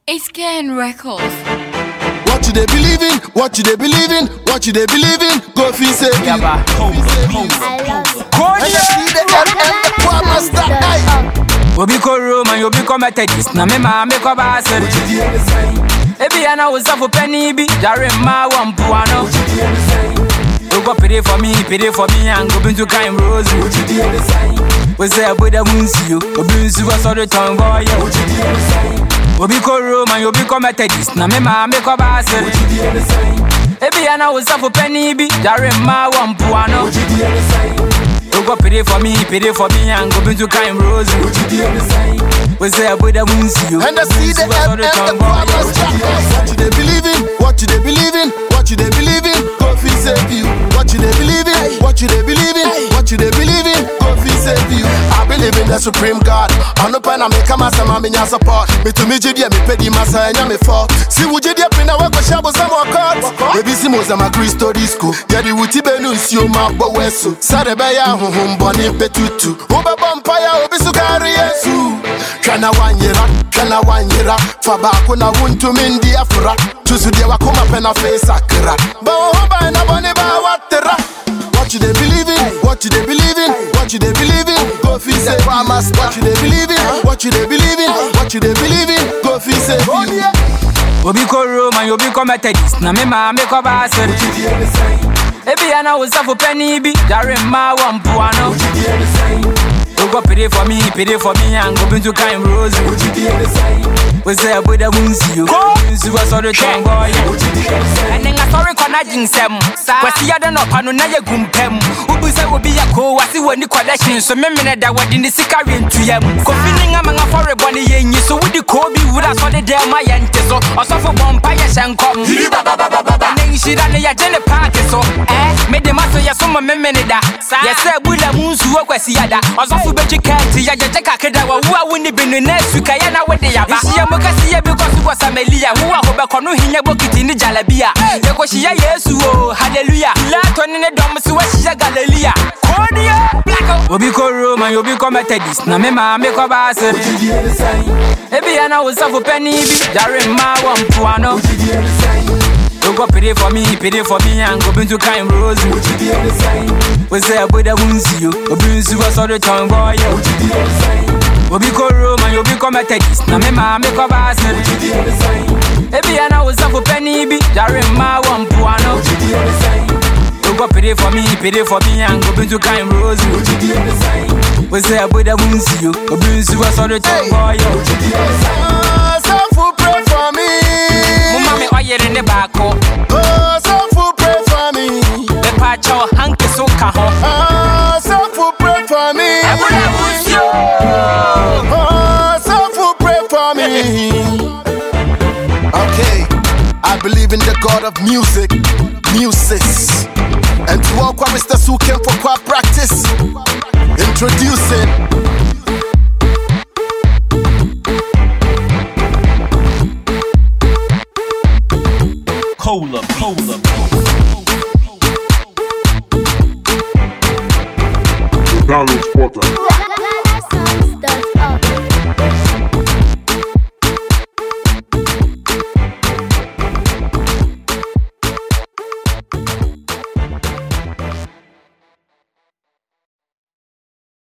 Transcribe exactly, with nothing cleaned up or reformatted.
It's Ken Records. What you they believe in? What you they believe in? What you they believe in? Go feel say you. Yaba, hold up, hold up, hold up. And you see the M M the poor master. Aye. Obi ko Roma, you be come Methodist. Na me ma me ko Basel. Ebi ana wo safo penny bi. Jare ma wan puano. You go pray for me, pray for me, and go into kind rose. We say about the wunsi you. Obi nsi was all the time boy. Obi ko Roma, you be come Methodist. Na me ma me ko Basel. Ebi ana wo safo penny bi. Jare ma wan puano. You go pray for me, pray for me, and go into kind rose. We say about the wunsi you. And I see the M M the poor master. What you they believe in? What you they believe in? What you they believe in? Go feel save you. What you they believe in? What you they believe in? What you they believe in? Go feel save you. I believe in the supreme God. On the pen I make a master man in your support. Me to me jidi me pedi masa enya me for. Si wujidi pina we go shabo some court. Baby si mo sama Christo disco. Ya di wuti benu si o ma bo weso. Sare be ya honhom boni petutu. Oba vampire obi sukari yesu. Kana wanyera, kana wanyera. Faba kuna wuntu mindi afura. Tusu dia wakoma pena face akra. Ba hoba na boni ba watera. What you they believe in? What you they believe in? What you they believe in? Go feel say what you they believe in? What you they believe in? What you they believe in? Go feel say Obi ko Roma, you be come Methodist. Na me ma me ko Basel. Ebi ana wo safo penny bi. Jare ma wan puano. You go pray for me, pray for me, and go into kind rose. We say about the wunsi you. Wunsi was all the time boy. And then I sorry connecting sem. We see ya no pano na ye gumpem. Ubu say we be a ko wasi woni collection. So me me da wadi ni sikari ntu yam. Ko feeling am nga for boni yenyi. So we the ko bi wura so the dem my yente so. Osofo bompa ye shenkom. And then she da ne ya jene party so. Eh, me de maso ya so me me ne da. Ye say bula munsu wo kwasi ya da. Osofo beji kenti ya je kakeda wa wo woni binu na suka ya na wede ya ba. Mokasi ya because was Amelia who are Hobaconu Hinya Bokiti in Jalabia. Yakoshia Yesu, hallelujah. Laton in the Domus Westia Galilee. Cordia, Blacko. Obi ko Roma, you become Methodist. Na me ma me ko Basel. Ebi ana wo safo penny bi. Jare ma wan puano. You go pray for me, pray for me, and go into kind rose. We say about the wunsi you. Obi nsi was all the time boy. Obi ko Roma, you be come Methodist. Na me ma me ko Basel. Ebi ana wo safo penny bi. Jare ma wan puano. You go pray for me, pray for me, and go into kind rose. We say about the wunsi you. Obi nsi was all the time boy. Some pray for me. Mama me oye in the back. Oh, some pray for me. The pacho hanke so ka ho. Ah, some pray for me. Oh, some pray for me. Okay, I believe in the God of music, muses, and to all choristers who came for choir practice. Introducing Hold up, hold up.